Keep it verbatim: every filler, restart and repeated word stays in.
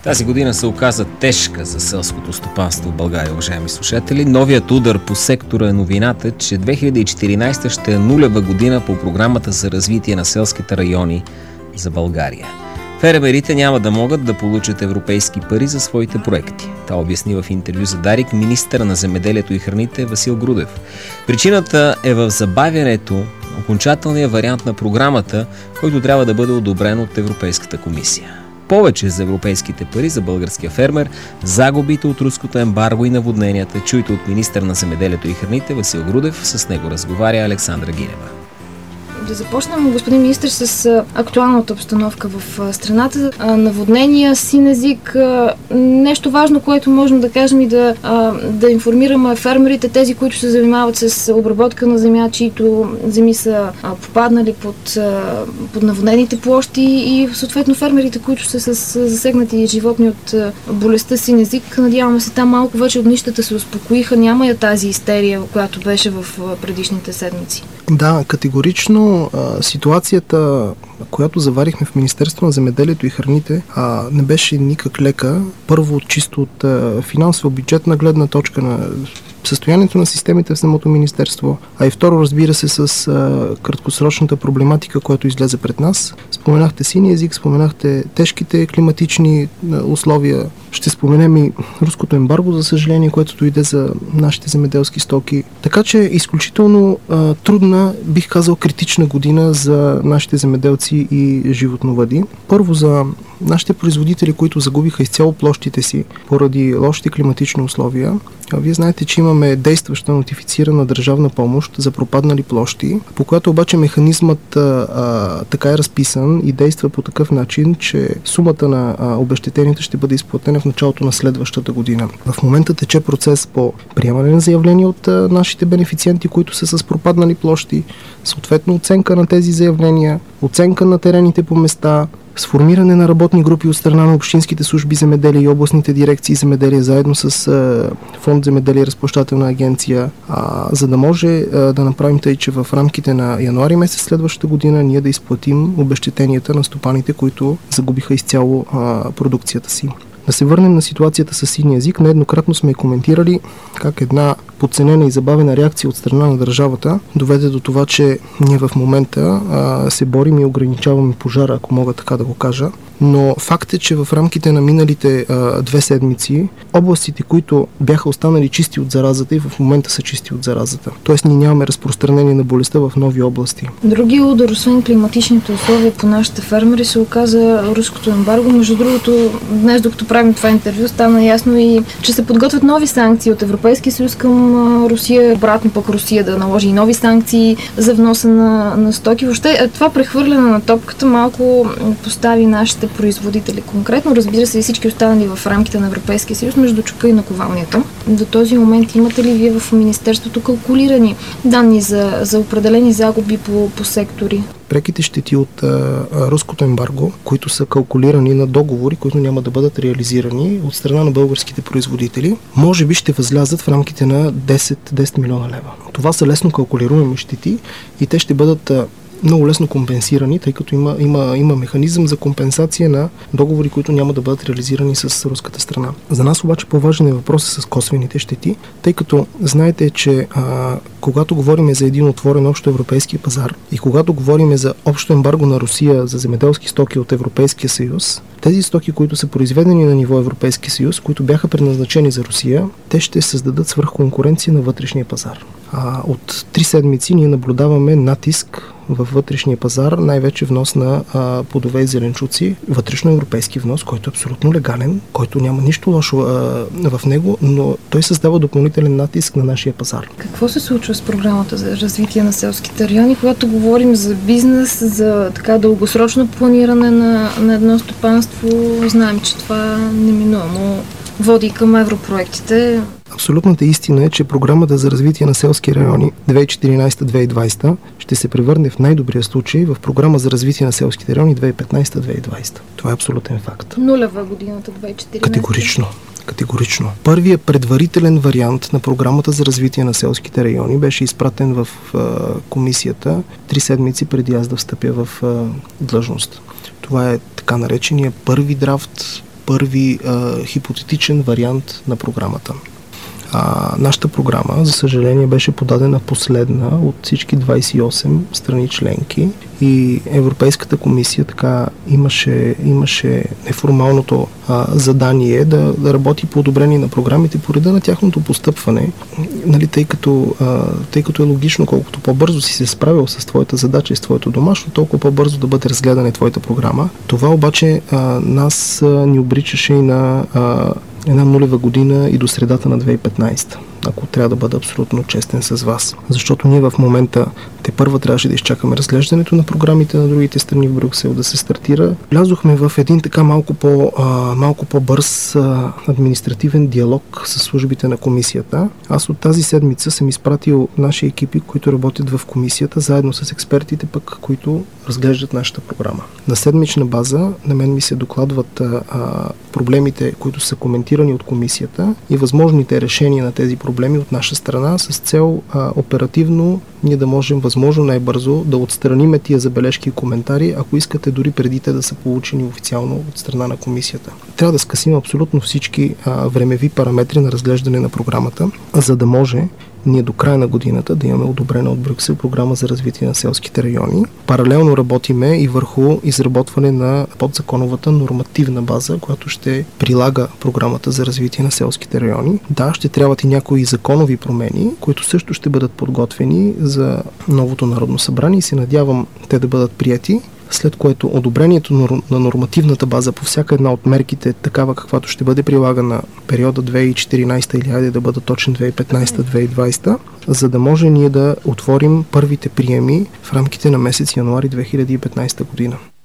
Тази година се оказа тежка за селското стопанство в България, уважаеми слушатели. Новият удар по сектора е новината, че две хиляди и четиринадесета ще е нулева година по програмата за развитие на селските райони за България. Фермерите няма да могат да получат европейски пари за своите проекти. Това обясни в интервю за Дарик министър на земеделието и храните Васил Грудев. Причината е в забавянето на окончателния вариант на програмата, който трябва да бъде одобрен от Европейската комисия. Повече за европейските пари за българския фермер, загубите от руското ембарго и наводненията, чуйте от министър на земеделието и храните Васил Грудев. С него разговаря Александра Гинева. Да започнем, господин министър, с актуалната обстановка в страната. Наводнения, син език, нещо важно, което можем да кажем и да, да информираме фермерите, тези, които се занимават с обработка на земя, чието земи са попаднали под, под наводнените площи, и съответно фермерите, които са с засегнати животни от болестта син език. Надяваме се, там малко вече огнищата се успокоиха, няма я тази истерия, която беше в предишните седмици. Да, категорично ситуацията, която заварихме в Министерство на земеделието и храните, не беше никак лека. Първо, чисто от финансово бюджетна гледна точка на състоянието на системите в самото министерство, а и второ, разбира се, с а, краткосрочната проблематика, която излезе пред нас. Споменахте синия език, споменахте тежките климатични а, условия. Ще споменем и руското ембарго, за съжаление, което дойде за нашите земеделски стоки. Така че изключително а, трудна, бих казал, критична година за нашите земеделци и животновъди. Първо за нашите производители, които загубиха изцяло площите си поради лошите климатични условия. А вие знаете, че имаме действаща нотифицирана държавна помощ за пропаднали площи, по която обаче механизмът а, а, така е разписан и действа по такъв начин, че сумата на а, обезщетенията ще бъде изплатена в началото на следващата година. В момента тече процес по приемане на заявления от а, нашите бенефициенти, които са с пропаднали площи, съответно оценка на тези заявления, оценка на терените по места, сформиране на работни групи от страна на общинските служби земеделие и областните дирекции земеделие, заедно с а, Фонд земеделие и разплащателна агенция, а, за да може а, да направим тъй, че в рамките на януари месец следващата година ние да изплатим обезщетенията на стопаните, които загубиха изцяло а, продукцията си. Да се върнем на ситуацията с синия език. Нееднократно сме коментирали как една подценена и забавена реакция от страна на държавата доведе до това, че ние в момента а, се борим и ограничаваме пожара, ако мога така да го кажа. Но факт е, че в рамките на миналите а, две седмици областите, които бяха останали чисти от заразата, и в момента са чисти от заразата. Тоест ние нямаме разпространение на болестта в нови области. Други удар, освен климатичните условия по нашите фермери, се оказа руското ембарго. Между другото, днес, докато правим това интервю, стана ясно и, че се подготвят нови санкции от Европейския съюз към Русия, обратно пък Русия да наложи и нови санкции за вноса на, на стоки. Въобще това прехвърляне на топката малко постави нашите производители конкретно, разбира се и всички останали в рамките на Европейския съюз, между чука и наковалнята. До този момент имате ли вие в Министерството калкулирани данни за, за определени загуби по, по сектори? Преките щети от а, руското ембарго, които са калкулирани на договори, които няма да бъдат реализирани от страна на българските производители, може би ще възлязат в рамките на десет милиона лева. Това са лесно калкулируеми щети и те ще бъдат а, много лесно компенсирани, тъй като има, има, има механизъм за компенсация на договори, които няма да бъдат реализирани с руската страна. За нас обаче по-важен е въпросът с косвените щети, тъй като знаете, че а, когато говорим за един отворен общо европейски пазар и когато говорим за общо ембарго на Русия за земеделски стоки от Европейския съюз, тези стоки, които са произведени на ниво Европейски съюз, които бяха предназначени за Русия, те ще създадат свръхконкуренция на вътрешния пазар. А, от три седмици ние наблюдаваме натиск във вътрешния пазар, най-вече внос на а, плодове и зеленчуци, вътрешноевропейски внос, който е абсолютно легален, който няма нищо лошо а, в него, но той създава допълнителен натиск на нашия пазар. Какво се случва с програмата за развитие на селските райони, когато говорим за бизнес, за така дългосрочно планиране на, на едно стопанство? Знаем, че това неминуемо води към европроектите. Абсолютната истина е, че програмата за развитие на селски райони две хиляди и четиринадесета - две хиляди и двадесета ще се превърне в най-добрия случай в програма за развитие на селските райони две хиляди и петнадесета - две хиляди и двадесета. Това е абсолютен факт. Нулева годината две хиляди и четиринадесета. Категорично. Категорично. Първият предварителен вариант на програмата за развитие на селските райони беше изпратен в а, комисията три седмици преди аз да встъпя в а, длъжност. Това е така наречения първи драфт първи а, хипотетичен вариант на програмата. А, нашата програма, за съжаление, беше подадена последна от всички двадесет и осем страни членки и Европейската комисия така имаше, имаше неформалното а, задание да, да работи по одобрение на програмите по реда на тяхното постъпване, нали, тъй, като, а, тъй като е логично, колкото по-бързо си се справил с твоята задача и с твоето домашно, толкова по-бързо да бъде разгледана твоята програма. Това обаче а, нас а, ни обричаше и на а, една нулева година и до средата на две хиляди и петнадесета, ако трябва да бъда абсолютно честен с вас. Защото ние в момента те първа трябваше да изчакаме разглеждането на програмите на другите страни в Брюксел да се стартира. Влязохме в един така малко, по, а, малко по-бърз а, административен диалог с службите на комисията. Аз от тази седмица съм изпратил наши екипи, които работят в комисията, заедно с експертите пък, които разглеждат нашата програма. На седмична база на мен ми се докладват а, а, проблемите, които са коментирани от комисията и възможните решения на тези проблеми от наша страна с цел а, оперативно ние да можем възможно най-бързо да отстраниме тия забележки и коментари, ако искате дори преди те да са получени официално от страна на комисията. Трябва да скъсим абсолютно всички а, времеви параметри на разглеждане на програмата, за да може ние до края на годината да имаме одобрена от Брюксел програма за развитие на селските райони. Паралелно работиме и върху изработване на подзаконовата нормативна база, която ще прилага програмата за развитие на селските райони. Да, ще трябват и някои законови промени, които също ще бъдат подготвени за новото Народно събрание и се надявам те да бъдат прияти, след което одобрението на нормативната база по всяка една от мерките, такава каквато ще бъде прилагана периода две хиляди и четиринадесета или хайде да бъда точен две хиляди и петнадесета - две хиляди и двадесета, за да може ние да отворим първите приеми в рамките на месец януари две хиляди и петнадесета година.